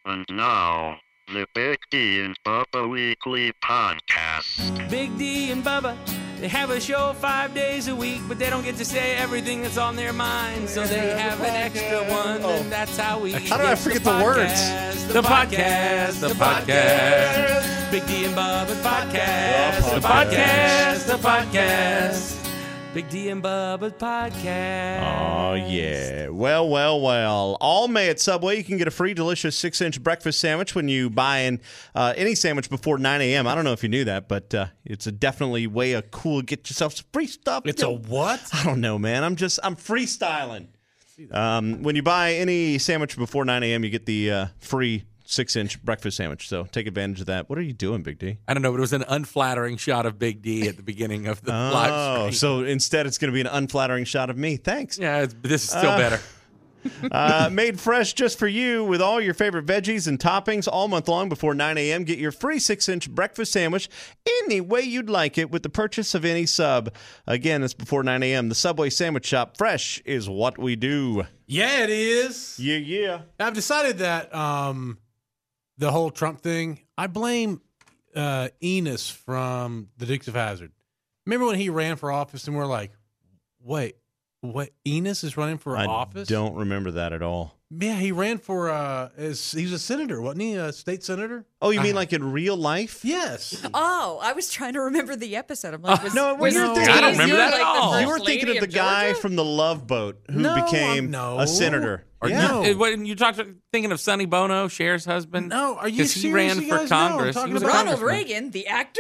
And now, the Big D and Bubba Weekly Podcast. Big D and Bubba, they have a show 5 days a week, but they don't get to say everything that's on their mind, so they have an extra one, and that's how we How did I forget the words? The podcast. Big D and Bubba podcast. The podcast. Big D and Bubba podcast. Oh, yeah. Well. All May at Subway, you can get a free delicious 6-inch breakfast sandwich when you buy any sandwich before 9 a.m. I don't know if you knew that, but it's a definitely way of cool. Get yourself some free stuff. It's a what? I don't know, man. I'm freestyling. When you buy any sandwich before 9 a.m., you get the free 6-inch breakfast sandwich. So take advantage of that. What are you doing, Big D? I don't know, but it was an unflattering shot of Big D at the beginning of the live stream. So instead it's going to be an unflattering shot of me. Thanks. Yeah, this is still better. Made fresh just for you with all your favorite veggies and toppings all month long before 9 a.m. Get your free 6-inch breakfast sandwich any way you'd like it with the purchase of any sub. Again, it's before 9 a.m. The Subway Sandwich Shop. Fresh is what we do. Yeah, it is. Yeah. I've decided that the whole Trump thing, I blame Enos from the Dukes of Hazzard. Remember when he ran for office and we're like, wait, what? Enos is running for office? I don't remember that at all. Yeah, he ran for, he was a senator, wasn't he? A state senator? Oh, you mean like in real life? Yes. Oh, I was trying to remember the episode. I'm like, No, was you're it thinking- I don't remember that at like the all. first You were thinking lady of the guy Georgia? from the Love Boat who became no. a senator. Or No. when you talked, thinking of Sonny Bono, Cher's husband. No, are you Because he serious? ran You for guys know I'm Congress. talking He was a about Ronald congressman. Reagan, the actor?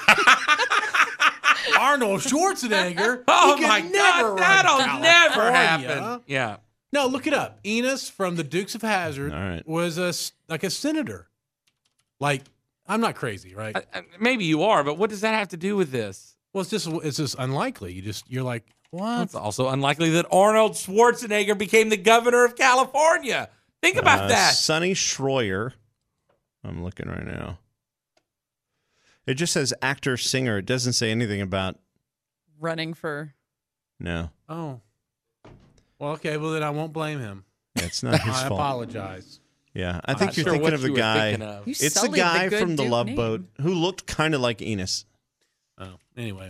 Arnold Schwarzenegger. Oh He could my never God, run that'll for never California. happen. Yeah. No, look it up. Enos from the Dukes of Hazzard All right. was a senator. Like, I'm not crazy, right? Maybe you are, but what does that have to do with this? Well, it's just unlikely. You're like, what? It's also unlikely that Arnold Schwarzenegger became the governor of California. Think about that. Sonny Schroyer. I'm looking right now. It just says actor, singer. It doesn't say anything about. Running for... No. Oh. Well, okay. Well, then I won't blame him. It's not his I fault. apologize. Yeah, I I'm think not you're sure thinking what of the you were guy. thinking of. You It's the sullied guy good from the Duke Love name. Boat who looked kind of like Enos. Oh, anyway.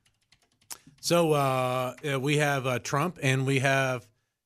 So we have Trump and we have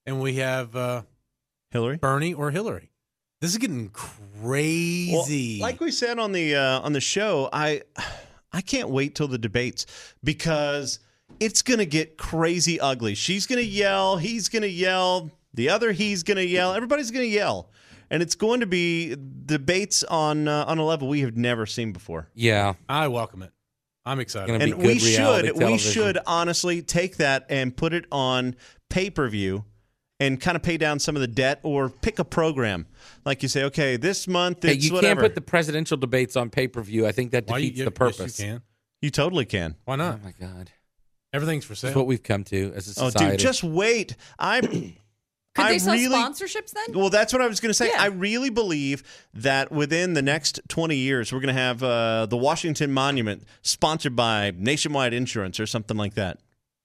Hillary. Bernie or Hillary. This is getting crazy. Well, like we said on the show, I can't wait till the debates because it's gonna get crazy ugly. She's gonna yell, he's gonna yell, the other he's gonna yell, everybody's gonna yell, and it's going to be debates on a level we have never seen before. Yeah. I welcome it. I'm excited. Gonna be And good we reality should television. honestly take that and put it on pay-per-view and kind of pay down some of the debt or pick a program. Like you say, okay, this month Hey, it's you whatever. can't put the presidential debates on pay-per-view. I think that Why defeats you, the purpose. Yes, you can. You totally can. Why Oh, not? my God. Everything's for That's sale. what we've come to as a Oh, society. dude, just wait. Could they sell really, sponsorships then? Well, that's what I was going to say. Yeah. I really believe that within the next 20 years, we're going to have the Washington Monument sponsored by Nationwide Insurance or something like that.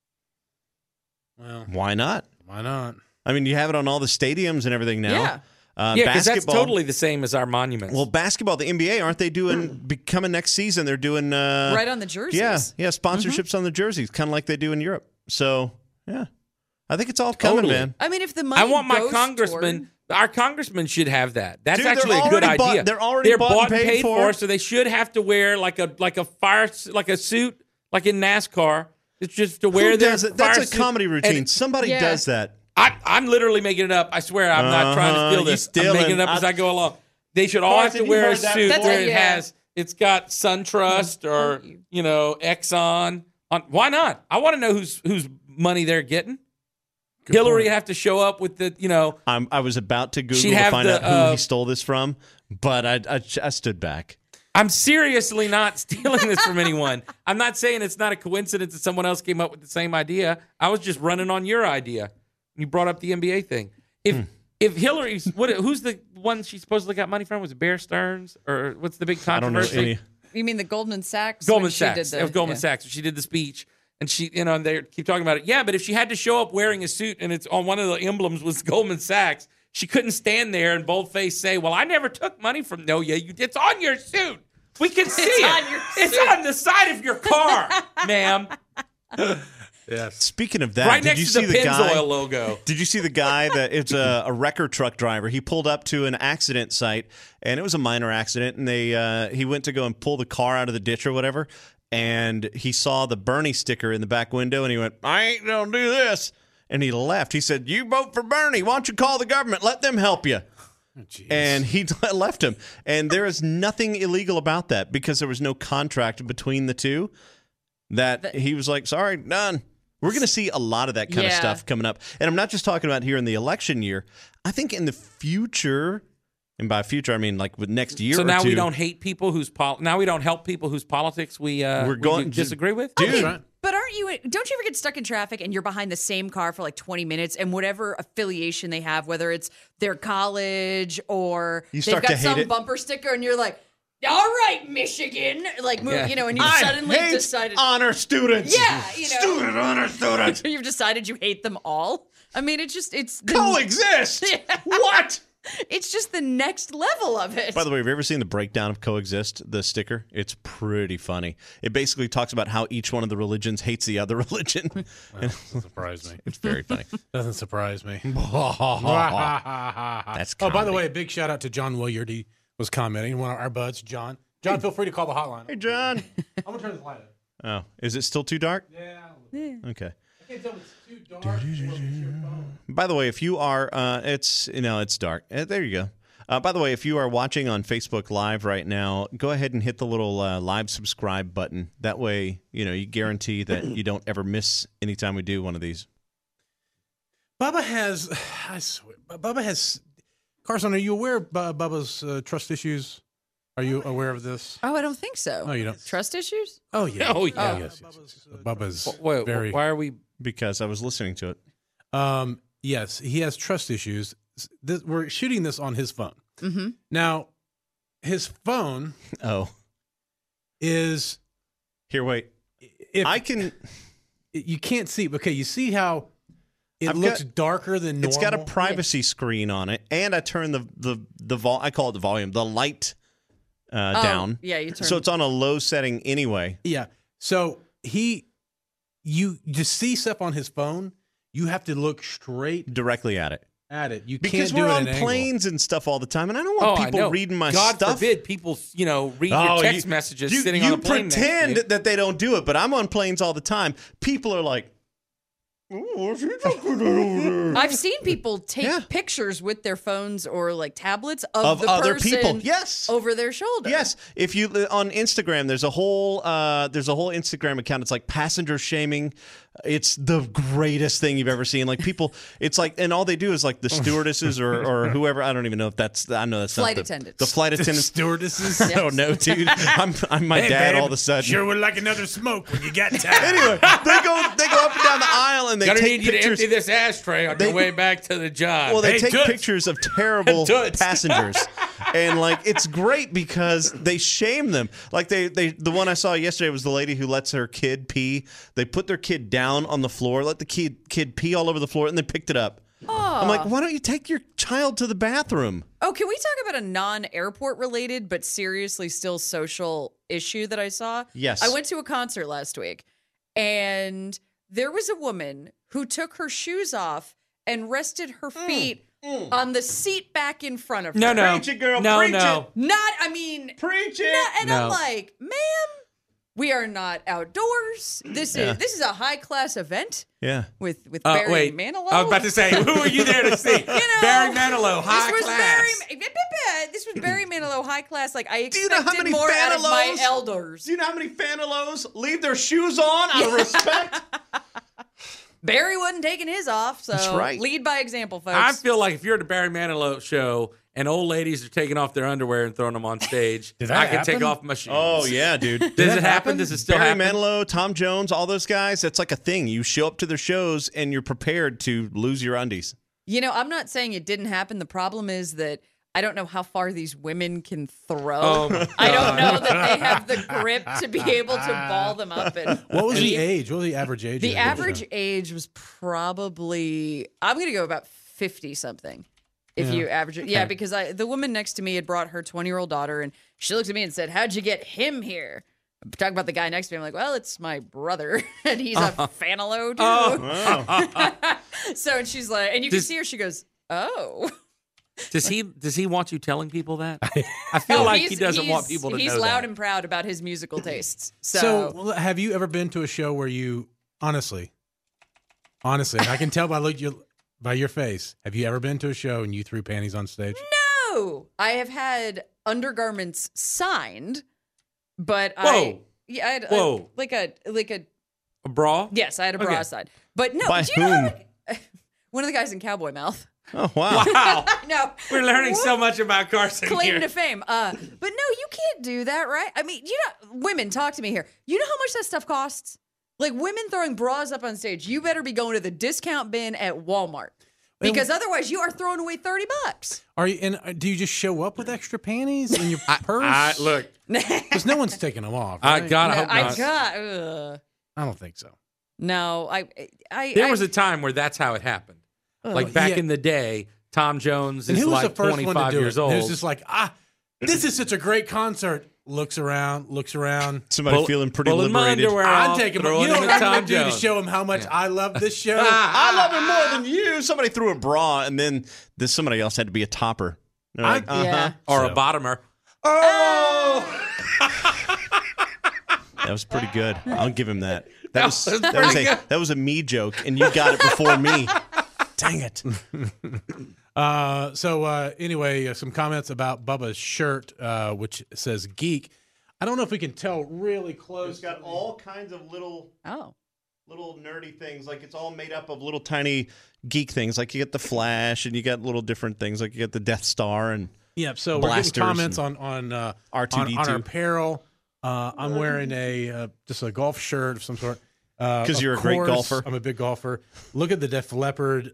Well, Why not? why not? I mean, you have it on all the stadiums and everything now. Yeah. yeah, because that's basketball- totally the same as our monuments. Well, basketball, the NBA, aren't they coming next season? They're doing Right on the jerseys. Yeah, sponsorships on the jerseys, kind of like they do in Europe. So, yeah, I think it's all coming, Totally. man. I mean, if the money I want my goes congressman. Our congressman should have that. That's Dude, they're actually a good already bought- idea. they're already bought and paid for. so they should have to wear like a suit, like in NASCAR. It's just to wear Who their does it? That's fire a suit. comedy routine. And Somebody Yeah. does that. I'm literally making it up. I swear, I'm not trying to steal you this. I'm stealing. making it up as I go along. They should all have Carson, to you wear a heard that suit before. where it Yeah. has. It's got SunTrust or Exxon. Why not? I want to know whose money they're getting. Hillary would have to show up with the I was about to Google She'd to have find the, out who he stole this from, but I stood back. I'm seriously not stealing this from anyone. I'm not saying it's not a coincidence that someone else came up with the same idea. I was just running on your idea. You brought up the NBA thing. If Hillary's who's the one she supposedly got money from? Was it Bear Stearns or what's the big I don't know controversy? any. You mean the Goldman Sachs? Goldman when she Sachs. did It was Goldman yeah. Sachs. She did the speech. And she, and they keep talking about it. Yeah, but if she had to show up wearing a suit and it's on one of the emblems was Goldman Sachs, She couldn't stand there and boldface say, "Well, I never took money from." No, yeah, you. It's on your suit. We can see it. on your It's suit. on the side of your car, ma'am. Yes. Speaking of that, Right did next you to see the the guy? Pennzoil logo. Did you see the guy that it's a wrecker truck driver? He pulled up to an accident site, and it was a minor accident. And he went to go and pull the car out of the ditch or whatever, and he saw the Bernie sticker in the back window, and he went, "I ain't gonna do this," and he left. He said, "You vote for Bernie? Why don't you call the government? Let them help you." And he left him. And there is nothing illegal about that because there was no contract between the two. That he was like, "Sorry, done." We're going to see a lot of that kind of Yeah. stuff coming up. And I'm not just talking about here in the election year. I think in the future, and by future, I mean like with next year So or now two. we don't hate people now we don't help people whose politics we disagree with. Dude, That's right. But don't you ever get stuck in traffic and you're behind the same car for like 20 minutes and whatever affiliation they have, whether it's their college or You they've start got to hate some it. bumper sticker and you're like, all right, Michigan. Like, Yeah. you know, and you've I suddenly hate decided. honor students. Yeah, you know. Student honor students. You've decided you hate them all. I mean, it's Coexist. Yeah. What? it's just the next level of it. By the way, have you ever seen the breakdown of Coexist, the sticker? It's pretty funny. It basically talks about how each one of the religions hates the other religion. Doesn't surprise me. It's very funny. Doesn't surprise me. That's Oh, by the comedy. way, a big shout out to John Williard. He was commenting. One of our buds, John. John, feel free to call the hotline. Hey, John. I'm gonna turn this light up. Oh, is it still too dark? Yeah. Okay. I can't tell if it's too dark. Or if it's your phone. By the way, if you are, it's dark. There you go. By the way, if you are watching on Facebook Live right now, go ahead and hit the little live subscribe button. That way, you guarantee that you don't ever miss any time we do one of these. Bubba has, Carson, are you aware of Bubba's trust issues? Are you aware of this? Oh, I don't think so. Oh, you don't? Trust issues? Oh, yeah. Oh, yeah. Yes. Bubba's Wait, very. why are we? Because I was listening to it. Yes, he has trust issues. We're shooting this on his phone. Mm-hmm. Now, his phone Oh, is here, wait. if I can. you can't see. Okay, you see how it I've looks got- darker than normal. It's got a privacy screen on it, and I turn the I call it the volume, the light down. Yeah, you turn. So it's on a low setting anyway. Yeah. So you to see stuff on his phone, you have to look straight Directly at it. at it. You Because can't do we're it on at an angle. planes and stuff all the time, and I don't Oh, want I people know. reading my God stuff. forbid people, read Oh, your text messages sitting on the plane. next to pretend you. that they don't do it, but I'm on planes all the time. People are like, "Ooh, what's he talking over there?" I've seen people take Yeah. pictures with their phones or like tablets of the other person people. Yes. over their shoulder. Yes, if you on Instagram, there's a whole Instagram account. It's like passenger shaming. It's the greatest thing you've ever seen. Like people, it's like, and all they do is like the stewardesses or whoever. I don't even know if that's. I know that's Flight not attendants. The flight attendants. Stewardesses. I don't know, dude. I'm my dad all of a sudden. Sure would like another smoke when you got time. Anyway, they go up and down the aisle and they Gonna take need you to pictures. empty this ashtray on your way back to the job. Well, they Hey, take Toots. pictures of terrible Toots. passengers, and like it's great because they shame them. Like the one I saw yesterday was the lady who lets her kid pee. They put their kid down on the floor, let the kid pee all over the floor, and then picked it up. I'm like, why don't you take your child to the bathroom? Oh, can we talk about a non-airport related but seriously still social issue that I saw? Yes. I went to a concert last week and there was a woman who took her shoes off and rested her feet on the seat back in front of her. no, no, Preach it, girl, no, preach no. Preach it. And No. I'm like, ma'am, we are not outdoors. This is a high-class event Yeah. with Barry Wait, Manilow. I was about to say, who were you there to see? Barry Manilow, high this was class. This was Barry Manilow, high class. Like I Do you know how expected many more out of my Fanilows? elders. Do you know how many Fanilows leave their shoes on out of respect? Barry wasn't taking his off, so That's right. lead by example, folks. I feel like if you're at the Barry Manilow show and old ladies are taking off their underwear and throwing them on stage, Did that I can take happen? off my shoes. Oh yeah, dude. Does it happen? Does it still Barry happen? Manilow, Tom Jones, all those guys, that's like a thing. You show up to their shows and you're prepared to lose your undies. You know, I'm not saying it didn't happen. The problem is that I don't know how far these women can throw. Oh, my I don't God. know that they have the grip to be able to ball them up. And What was the age? What was the average age? the of that average show? age was probably, I'm going to go about 50 something. If you average it. Yeah, because the woman next to me had brought her 20-year-old daughter, and she looked at me and said, "How'd you get him here?" Talk about the guy next to me. I'm like, well, it's my brother, and he's a Fanalo too. So, and she's like, and you can see her. She goes, "Oh." Does he want you telling people that? I feel like he doesn't want people to know that. He's loud and proud about his musical tastes. So, have you ever been to a show where you honestly, I can tell by your face. Have you ever been to a show and you threw panties on stage? No, I have had undergarments signed, but Whoa. I had Whoa. like a bra? yes, I had a bra Okay. signed. But no, By do you know whom? one of the guys in Cowboy Mouth? Oh, wow. Wow. No, We're learning so much about Carson claim here. to fame. But no, you can't do that, right? I mean, women, talk to me here. You know how much that stuff costs? Like women throwing bras up on stage, you better be going to the discount bin at Walmart because otherwise you are throwing away $30. Are you? And do you just show up with extra panties in your purse? Look, Because no one's taking them off. I Right? God, I hope not. I don't think so. No, There was a time where that's how it happened. Like back in the day, Tom Jones And is who was like the first one to 25 do years it? old. It was just like, this is such a great concert. Looks around. Somebody feeling pretty pulling my liberated. underwear I'm off, taking. throwing You know it what at I'm Tom going to do to Jones. show him how much I love this show? I love it more than you. Somebody threw a bra, and then somebody else had to be a topper. They're like, yeah. Or a So- bottomer. Oh! That was pretty good. I'll give him that. That was a me joke, and you got it before me. Dang it. Anyway, some comments about Bubba's shirt, which says geek. I don't know if we can tell really close. It's got all kinds of little nerdy things. Like it's all made up of little tiny geek things. Like you get the Flash, and you got little different things. Like you get the Death Star, and Yeah, so blasters we're getting comments and on R2D2. on our apparel. I'm wearing just a golf shirt of some sort. 'Cause you're of a great course, golfer. I'm a big golfer. Look at the Def Leppard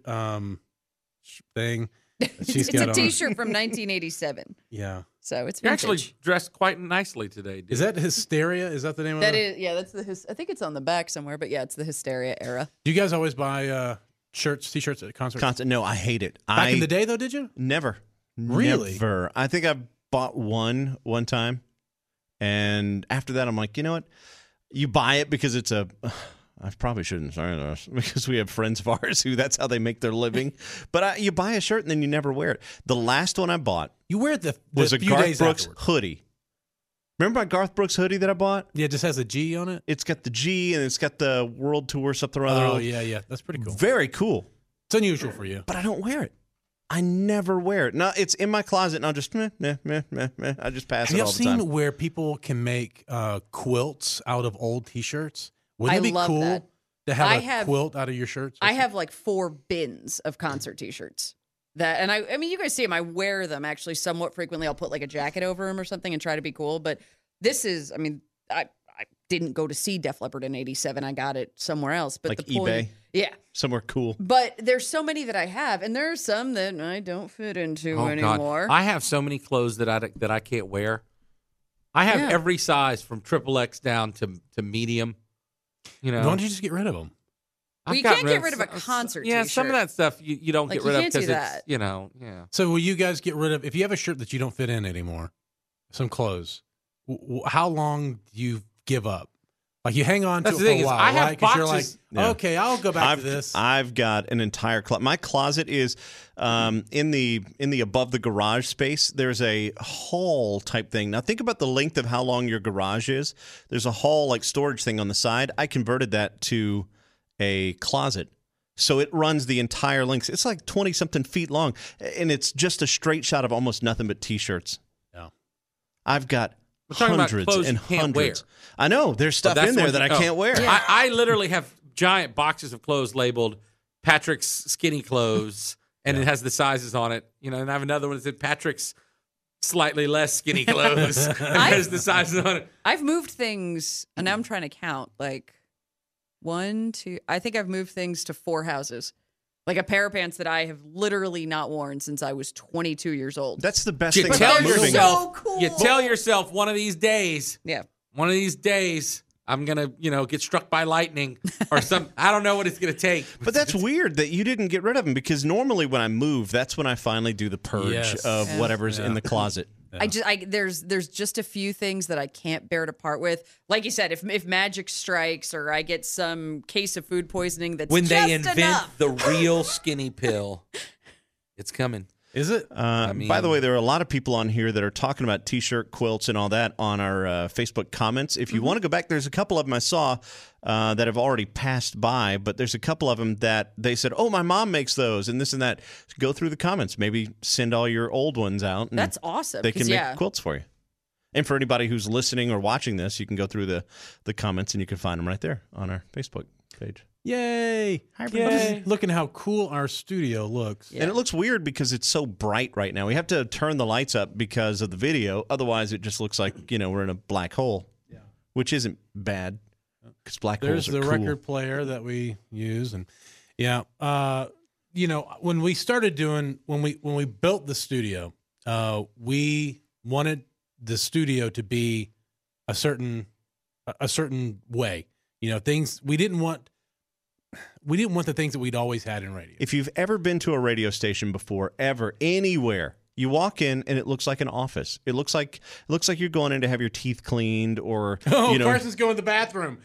thing. that she's It's got a on. T-shirt from 1987, Yeah, so it's You're vintage. actually dressed quite nicely today, dude. is that Hysteria? Is that the name of That it? is, yeah. That's the. I think it's on the back somewhere, but yeah, it's the Hysteria era. Do you guys always buy shirts, T-shirts at concerts? constant. No, I hate it. Back in the day, though, did you? Never. Really? Never. I think I bought one time, and after that, I'm like, you know what? You buy it because it's a. I probably shouldn't say this because we have friends of ours who that's how they make their living. But you buy a shirt and then you never wear it. The last one I bought You wear it the was a few Garth days Brooks afterwards. hoodie. Remember my Garth Brooks hoodie that I bought? Yeah, it just has a G on it. It's got the G and it's got the world tour something or other. Oh yeah, that's pretty cool. Very cool. It's unusual for you. But I don't wear it. I never wear it. No, it's in my closet and I'll just meh. I just pass Have it you all ever the time. seen where people can make quilts out of old T-shirts? Wouldn't I it be love cool that. to have I a have- quilt out of your shirts? I have like 4 bins of concert T-shirts. And I mean, you guys see them. I wear them actually somewhat frequently. I'll put like a jacket over them or something and try to be cool. But this is, I mean, I didn't go to see Def Leppard in '87. I got it somewhere else. But Like the point, eBay? yeah. Somewhere cool. But there's so many that I have, and there are some that I don't fit into Oh, anymore. God. I have so many clothes that I can't wear. I have Yeah. every size from XXX down to medium. You know, Why don't you just get rid of them? Well, you I've can't gotten get rid of a concert Yeah, some of t-shirt. that stuff you don't Like, get you rid of can't do because it's that. yeah. So will you guys get rid of if you have a shirt that you don't fit in anymore, some clothes? How long do you give up? Like you hang on That's to the it thing for a is, while, I have right? Because you're like, boxes- Yeah. okay, I'll go back to this. I've got an entire closet. My closet is in the above the garage space. There's a hall type thing. Now think about the length of how long your garage is. There's a hall like storage thing on the side. I converted that to a closet. So it runs the entire length. It's like 20 something feet long, and it's just a straight shot of almost nothing but T-shirts. Yeah. I've got We're talking about hundreds clothes and you can't hundreds. wear. I know there's stuff that's in the there one that I thing- can't wear. I literally have giant boxes of clothes labeled Patrick's skinny clothes, and it has the sizes on it. You know, and I have another one that said Patrick's slightly less skinny clothes. and has the sizes on it. I've moved things, and now I'm trying to count. Like 1, 2. I think I've moved things to 4 houses. Like a pair of pants that I have literally not worn since I was 22 years old. That's the best You thing tell about moving. so yourself. cool. You tell yourself one of these days. Yeah. One of these days, I'm gonna, get struck by lightning or some. I don't know what it's gonna take. But that's weird that you didn't get rid of them, because normally when I move, that's when I finally do the purge of whatever's in the closet. There's just a few things that I can't bear to part with. Like you said, if magic strikes or I get some case of food poisoning, that's when just they invent enough. the real skinny pill, it's coming. Is it? By the way, there are a lot of people on here that are talking about T-shirt, quilts, and all that on our Facebook comments. If you want to go back, there's a couple of them I saw that have already passed by, but there's a couple of them that they said, oh, my mom makes those and this and that. Go through the comments. Maybe send all your old ones out. And That's awesome. they can make quilts for you. And for anybody who's listening or watching this, you can go through the comments and you can find them right there on our Facebook page. Yay! Hi, everybody. Looking how cool our studio looks. Yeah. And it looks weird because it's so bright right now. We have to turn the lights up because of the video. Otherwise, it just looks like, we're in a black hole, which isn't bad because black holes are cool. There's the record player that we use. And when we started when we built the studio, we wanted the studio to be a certain way. Things we didn't want the things that we'd always had in radio. If you've ever been to a radio station before, ever, anywhere, you walk in and it looks like an office. It looks like you're going in to have your teeth cleaned or Carson's going to the bathroom.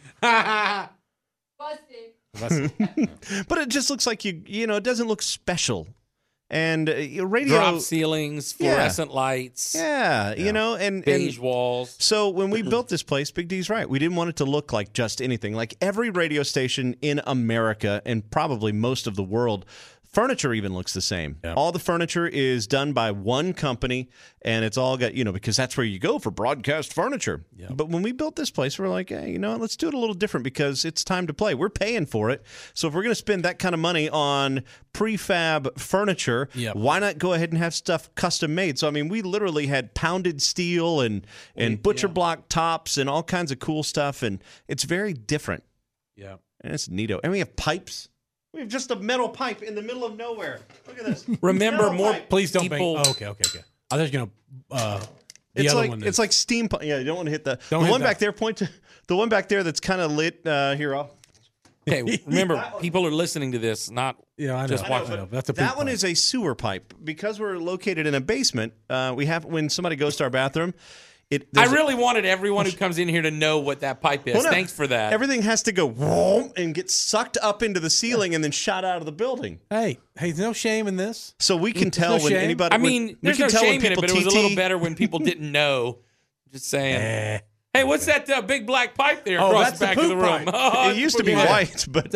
Busted. But it just looks like it doesn't look special. And radio drop ceilings, fluorescent lights, and beige walls. So when we built this place, Big D's right. We didn't want it to look like just anything. Like every radio station in America and probably most of the world, furniture even looks the same. Yep. All the furniture is done by one company, and it's all got, because that's where you go for broadcast furniture. Yep. But when we built this place, we're like, hey, let's do it a little different because it's time to play. We're paying for it. So if we're going to spend that kind of money on prefab furniture, why not go ahead and have stuff custom made? So, we literally had pounded steel and butcher block tops and all kinds of cool stuff, and it's very different. Yeah. And it's neato. And we have pipes. We have just a metal pipe in the middle of nowhere. Look at this. Remember, more pipe. Please don't people. Bang. Oh, okay. I was going to. It's like steam. Yeah, you don't want to hit the one back there. Point to the one back there that's kind of lit. Here, okay. Remember, people are listening to this, not just watching. That's that one is a sewer pipe because we're located in a basement. We have when somebody goes to our bathroom. I really wanted everyone who comes in here to know what that pipe is. Well, no, thanks for that. Everything has to go and get sucked up into the ceiling and then shot out of the building. Hey, there's no shame in this. So we can tell when anybody. There's no shame in it, but it was a little better when people didn't know. Just saying. Hey, what's that big black pipe there across the back of the room? It used to be white, but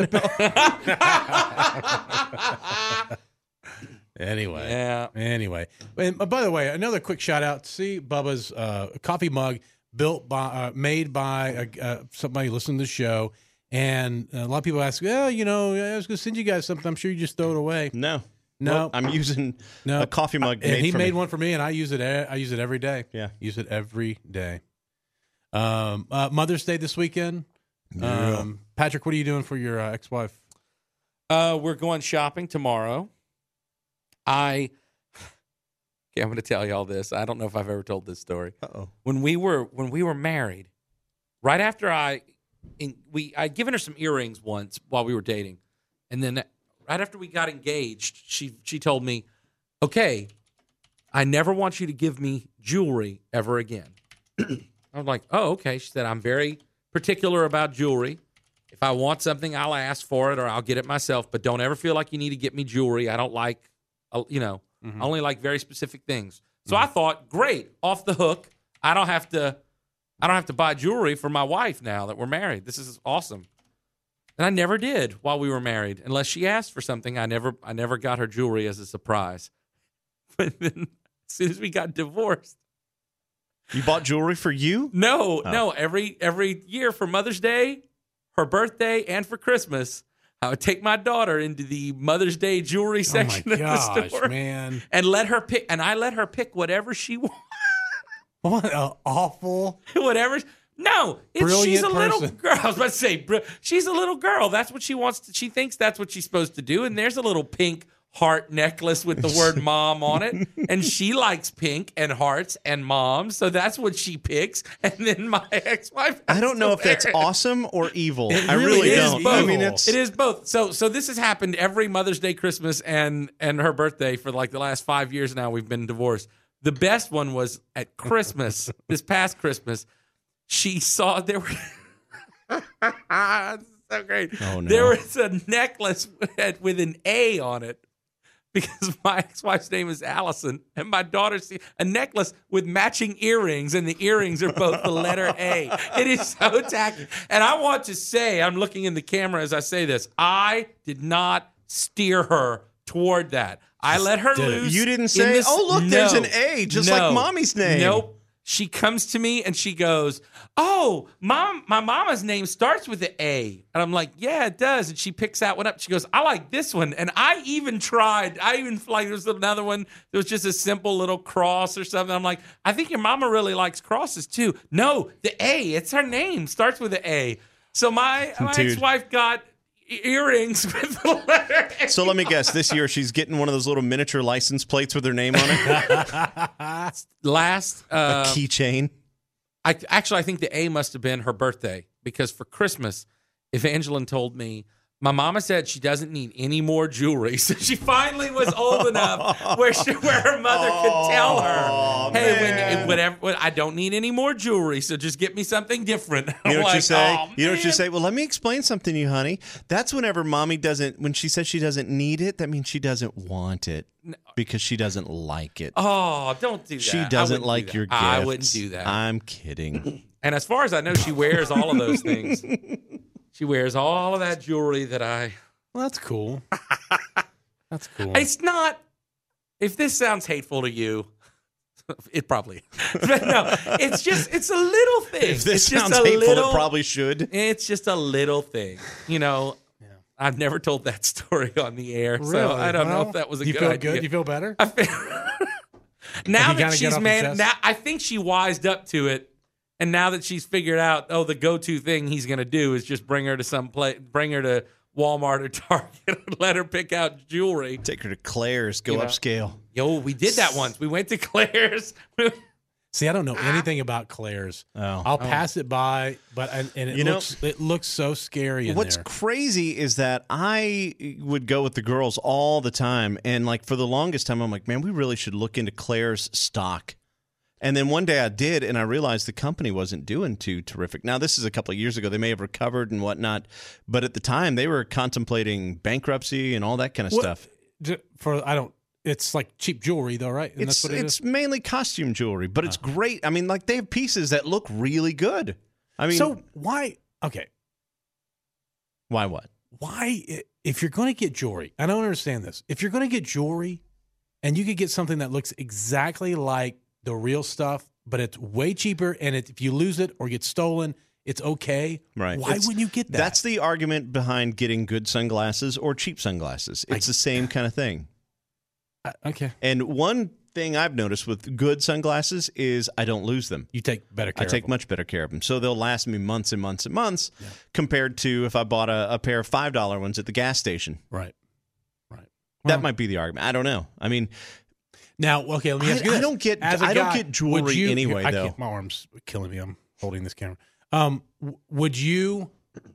Anyway. And by the way, another quick shout out. See Bubba's coffee mug made by somebody listening to the show. And a lot of people ask, I was going to send you guys something. I'm sure you just throw it away. No. Well, I'm using a coffee mug. He made one for me, and I use it every day. Yeah. Use it every day. Mother's Day this weekend. Yeah. Patrick, what are you doing for your ex-wife? We're going shopping tomorrow. I'm going to tell you all this. I don't know if I've ever told this story. Uh-oh. When we were married, right after I'd given her some earrings once while we were dating, and then right after we got engaged, she told me, "Okay, I never want you to give me jewelry ever again." I was like, "Oh, okay." She said, "I'm very particular about jewelry. If I want something, I'll ask for it or I'll get it myself. But don't ever feel like you need to get me jewelry. I don't like." I only like very specific things. So I thought, great, off the hook. I don't have to buy jewelry for my wife now that we're married. This is awesome. And I never did while we were married, unless she asked for something. I never got her jewelry as a surprise. But then, as soon as we got divorced, you bought jewelry for you? No. Every year for Mother's Day, her birthday, and for Christmas, I would take my daughter into the Mother's Day jewelry section of the store, man, and let her pick. And I let her pick whatever she wants. What an awful, whatever. No, she's a little girl. I was about to say, she's a little girl. That's what she wants. She thinks that's what she's supposed to do. And there's a little pink heart necklace with the word mom on it. And she likes pink and hearts and moms. So that's what she picks. And then my ex-wife. I don't know if that's awesome or evil. I really really is don't. both. I mean, it's It is both. So this has happened every Mother's Day, Christmas, and her birthday for like the last 5 years now. We've been divorced. The best one was at Christmas, this past Christmas. She saw there were. So great. Oh, no. There was a necklace with an A on it because my ex-wife's name is Allison, and my daughter's a necklace with matching earrings, and the earrings are both the letter A. It is so tacky. And I want to say, I'm looking in the camera as I say this, I did not steer her toward that. I let her loose. You didn't in say, this- "Oh, look, No. there's an A, just like Mommy's name." Nope. She comes to me and she goes, "Oh, Mom, my mama's name starts with an A." And I'm like, "Yeah, it does." And she picks that one up. She goes, "I like this one." And I even like, there was another one. There was just a simple little cross or something. I'm like, "I think your mama really likes crosses too." No, the A, it's her name, starts with an A. So my Dude. ex-wife got earrings with the letter A. So let me guess. This year, she's getting one of those little miniature license plates with her name on it. Last A keychain. I think the A must have been her birthday because for Christmas, Evangeline told me my mama said she doesn't need any more jewelry, so she finally was old enough where her mother could tell her, "Hey, whatever, I don't need any more jewelry, so just get me something different." You know what you say? "Oh, You know what you man." say? Well, let me explain something to you, honey. That's whenever Mommy doesn't. When she says she doesn't need it, that means she doesn't want it because she doesn't like it. Oh, don't do that. She I doesn't wouldn't like do that. your gifts. I wouldn't do that. I'm kidding. And as far as I know, she wears all of those things. She wears all of that jewelry that I. Well, that's cool. That's cool. It's not. If this sounds hateful to you, it probably. But no, it's a little thing. If this it's just sounds a hateful, little, it probably should. It's just a little thing, you know. Yeah. I've never told that story on the air, so Really? I don't know Well, if that was a you good feel idea. good? You feel better? Now You that kinda get she's off your man, chest? now I think she wised up to it, and now that she's figured out, the go-to thing he's going to do is just bring her to bring her to Walmart or Target and let her pick out jewelry. Take her to Claire's. Go You know. upscale. Yo, we did that once. We went to Claire's. See, I don't know anything about Claire's. Oh. I'll pass it by, but and it You know- looks so scary in What's there. crazy is that I would go with the girls all the time, and like for the longest time, I'm like, man, we really should look into Claire's stock. And then one day I did, and I realized the company wasn't doing too terrific. Now, this is a couple of years ago. They may have recovered and whatnot, but at the time, they were contemplating bankruptcy and all that kind of stuff. It's like cheap jewelry, though, right? And that's what it is? It's mainly costume jewelry, but it's great. I mean, like they have pieces that look really good. I mean, So why? Okay, why what? why? If you're going to get jewelry, I don't understand this. If you're going to get jewelry, and you could get something that looks exactly like the real stuff, but it's way cheaper, and if you lose it or get stolen, it's okay. Right. Why wouldn't you get that? That's the argument behind getting good sunglasses or cheap sunglasses. It's the same kind of thing. Okay. And one thing I've noticed with good sunglasses is I don't lose them. You take better care I take of them. much better care of them. So they'll last me months and months and months compared to if I bought a pair of $5 ones at the gas station. Right. That might be the argument. I don't know. I mean, Now, okay, let me ask you I this. don't get As a I don't guy, get jewelry would you- anyway, I though. can't- my arm's killing me. I'm holding this camera. Would you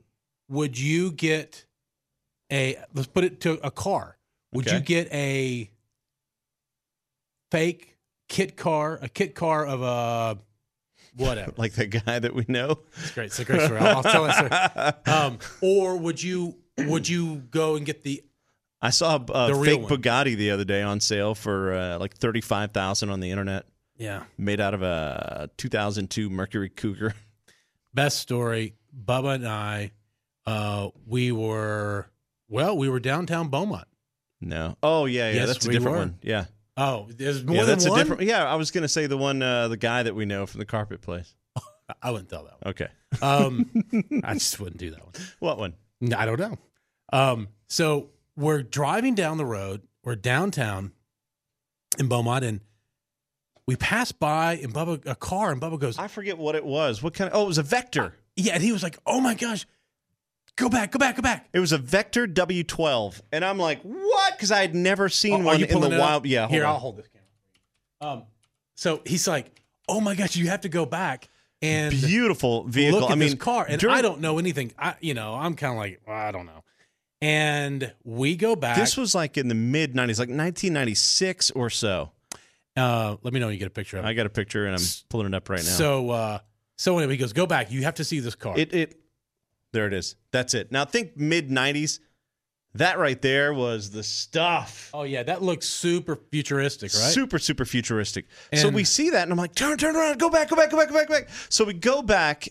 get let's put it to a car. Would Okay. you get a fake kit car of a whatever? Like the guy that we know. It's great. It's a great story. I'll tell that story. Or would you go and get the I saw a The real fake one. Bugatti the other day on sale for like $35,000 on the internet, made out of a 2002 Mercury Cougar. best story? Bubba and I, we were downtown Beaumont. No. Oh yeah, Yes, that's a we different were. one. Yeah. Oh, there's more Yeah, than that's one. a different. Yeah, I was gonna say the one, the guy that we know from the carpet place. I wouldn't tell that one. Okay. I just wouldn't do that one. What one? I don't know. So we're driving down the road. We're downtown in Beaumont, and we pass by a car, and Bubba goes, I forget what it was. What kind of? Oh, it was a Vector. yeah, and he was like, "Oh my gosh, Go back. It was a Vector W12, and I'm like, what? Because I had never seen Are one you in the pulling it up? wild. Yeah, hold Here, on. I'll hold this camera. So he's like, oh my gosh, you have to go back and Beautiful vehicle. look at I mean, this car. And during- I don't know anything. I'm kind of like, well, I don't know. And we go back. This was like in the mid 90s, like 1996 or so. Let me know when you get a picture of it. I got a picture, and I'm pulling it up right now. So anyway, he goes, go back. You have to see this car. There it is. That's it. Now think mid 90s. That right there was the stuff. Oh yeah, that looks super futuristic, right? Super, super futuristic. So And- we see that, and I'm like, turn around, go back. So we go back,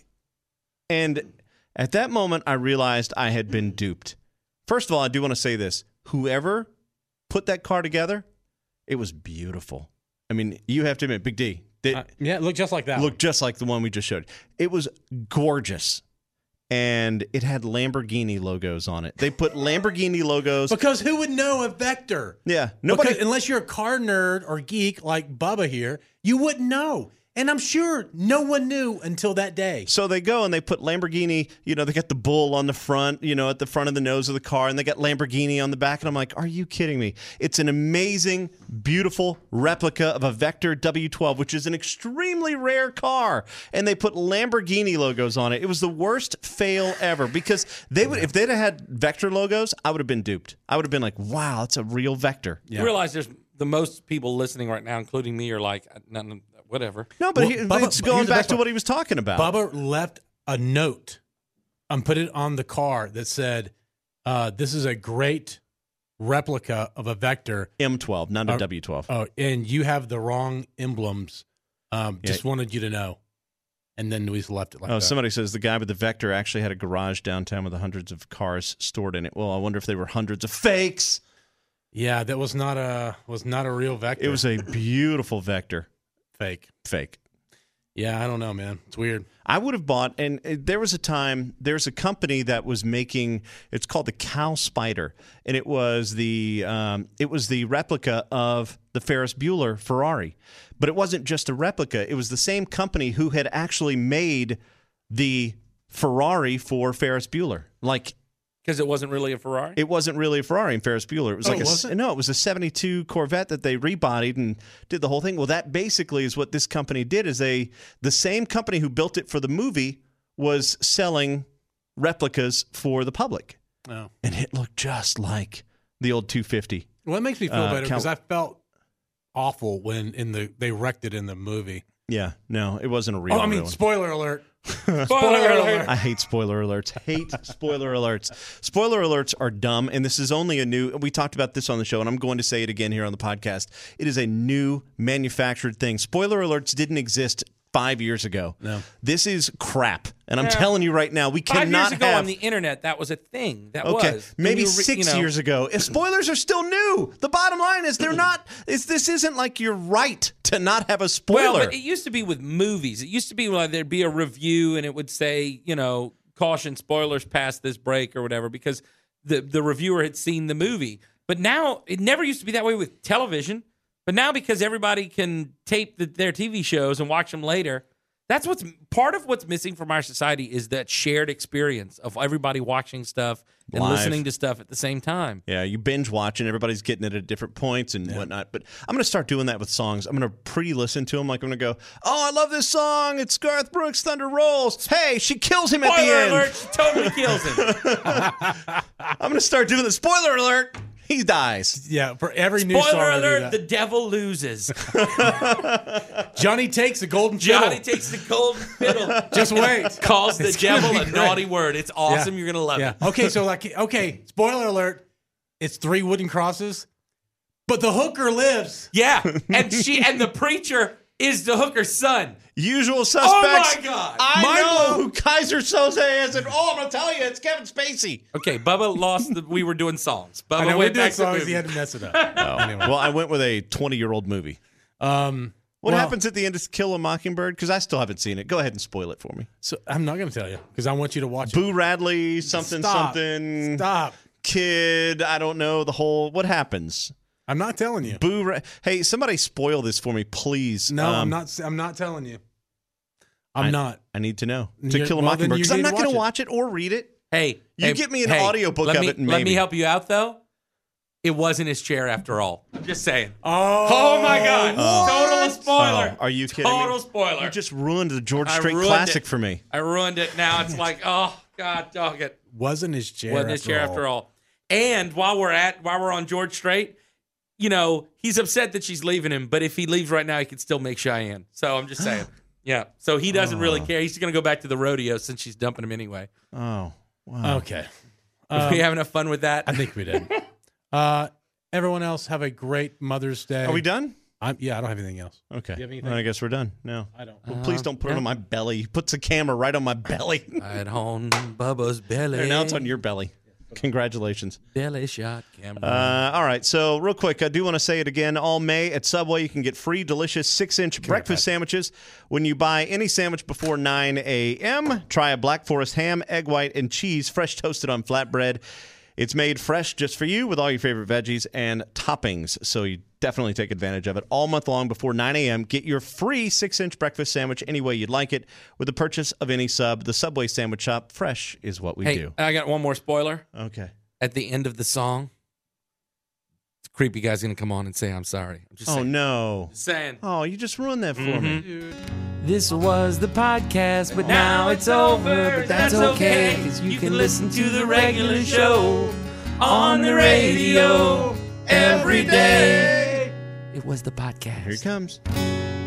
and at that moment, I realized I had been duped. First of all, I do want to say this. Whoever put that car together, it was beautiful. I mean, you have to admit, Big D, Yeah, it looked just like that. looked just like the one we just showed. It was gorgeous. And it had Lamborghini logos on it. They put Lamborghini logos. Because who would know a Vector? Yeah, nobody. Because unless you're a car nerd or geek like Bubba here, you wouldn't know. And I'm sure no one knew until that day. So they go and they put Lamborghini, they got the bull on the front, at the front of the nose of the car, and they got Lamborghini on the back. And I'm like, are you kidding me? It's an amazing, beautiful replica of a Vector W12, which is an extremely rare car. And they put Lamborghini logos on it. It was the worst fail ever because if they'd have had Vector logos, I would have been duped. I would have been like, wow, it's a real Vector. Yeah. You realize there's the most people listening right now, including me, are like, whatever. No, but Well, Bubba- it's but going here's the back best to part. what he was talking about. Bubba left a note and put it on the car that said, this is a great replica of a Vector. M12, not a W12. Oh, and you have the wrong emblems. Just wanted you to know. And then we just left it like that. Somebody says the guy with the Vector actually had a garage downtown with hundreds of cars stored in it. Well, I wonder if they were hundreds of fakes. Yeah, that was not a real Vector. It was a beautiful Vector. fake. Yeah, I don't know, man. It's weird. I would have bought, and there's a company that was making, it's called the Cow Spider, and it was the replica of the Ferris Bueller Ferrari. But it wasn't just a replica. It was the same company who had actually made the Ferrari for Ferris Bueller. Like, Because it wasn't really a Ferrari? it wasn't really a Ferrari in Ferris Bueller. It was like it wasn't? it was a 72 Corvette that they rebodied and did the whole thing. Well, that basically is what this company did. Is the same company who built it for the movie was selling replicas for the public, Oh. and it looked just like the old 250. Well, it makes me feel better Cal- because I felt awful when they wrecked it in the movie. Yeah, no, it wasn't a real. Oh, I mean, one. spoiler alert. Spoiler alert. I hate spoiler alerts. Hate spoiler alerts. Spoiler alerts are dumb, and this is only we talked about this on the show, and I'm going to say it again here on the podcast. It is a new manufactured thing. Spoiler alerts didn't exist 5 years ago. No. This is crap, and I'm telling you right now, we 5 cannot years ago have... on the internet, that was a thing. That Okay, was. maybe And 6 years ago. If spoilers are still new, the bottom line is they're not. This isn't like you're right to not have a spoiler. Well, but it used to be with movies. It used to be like there'd be a review and it would say, caution, spoilers past this break or whatever, because the reviewer had seen the movie. But now it never used to be that way with television. But now because everybody can tape their TV shows and watch them later, that's what's part of what's missing from our society is that shared experience of everybody watching stuff and Live. listening to stuff at the same time. Yeah, you binge watch and everybody's getting it at different points and whatnot. But I'm going to start doing that with songs. I'm going to pre-listen to them. Like I'm going to go, oh, I love this song. It's Garth Brooks, Thunder Rolls. Hey, she kills him at the Spoiler end. alert, she totally kills him. I'm going to start doing the spoiler alert. He dies. Yeah, for every new song. Spoiler I do alert, that. the devil loses. Johnny takes the golden fiddle. Johnny takes the golden fiddle. Just wait. Calls the It's gonna devil be a great. naughty word. It's awesome. Yeah. You're going to love Yeah. it. Okay, spoiler alert. It's 3 wooden crosses, but the hooker lives. Yeah. And the preacher is the hooker's son. Usual suspects. Oh, my God. I Mind know blown. who Kaiser Soze is. And, I'm going to tell you, it's Kevin Spacey. Okay, Bubba lost we were doing songs. Bubba I know we went did back to songs. movies. He had to mess it up. Anyway. Well, I went with a 20-year-old movie. What Well- happens at the end of Kill a Mockingbird? Because I still haven't seen it. Go ahead and spoil it for me. So I'm not going to tell you because I want you to watch it. Boo Radley, something. Stop. Kid, I don't know the whole. What happens? I'm not telling you. Hey, somebody spoil this for me, please. No, I'm not. I'm not telling you. I'm not. I need to know. To You're- Kill a well, then Mockingbird. you Because I'm need not to going to watch watch it or read it. Hey, You get me an audiobook let of me, it and Let me maybe. help you out, though. It wasn't his chair after all. I'm just saying. Oh my God. Total spoiler. Are you kidding me? Total spoiler. You just ruined the George I Strait ruined classic it. for me. I ruined it. Now it's like, oh, God, dog it. Wasn't his chair. Wasn't his chair after all. And while we're on George Strait, you know, he's upset that she's leaving him, but if he leaves right now, he could still make Cheyenne. So I'm just saying. Yeah. So he doesn't really care. He's going to go back to the rodeo since she's dumping him anyway. Oh, wow. Okay. Did we have enough fun with that? I think we did. Everyone else have a great Mother's Day. Are we done? Yeah, I don't have anything else. Okay. Do you have anything? Well, I guess we're done. No. I don't. Well, please don't put it on my belly. He puts the camera right on my belly. Right on Bubba's belly. And now it's on your belly. Congratulations. belly shot camera. All right. So real quick, I do want to say it again. All May at Subway, you can get free, delicious 6-inch breakfast sandwiches when you buy any sandwich before 9 a.m. Try a Black Forest ham, egg white, and cheese, fresh toasted on flatbread. It's made fresh just for you with all your favorite veggies and toppings. So you definitely take advantage of it all month long before 9 a.m. Get your free 6-inch breakfast sandwich any way you'd like it with the purchase of any sub. The Subway Sandwich Shop, fresh is what we do. I got one more spoiler. Okay. At the end of the song, the creepy guy's going to come on and say, I'm sorry. I'm just Oh, saying. no. Just saying. Oh, you just ruined that for me. This was the podcast, but now it's over. But that's okay, because you can listen to the regular show on the radio every day. It was the podcast. Here he comes.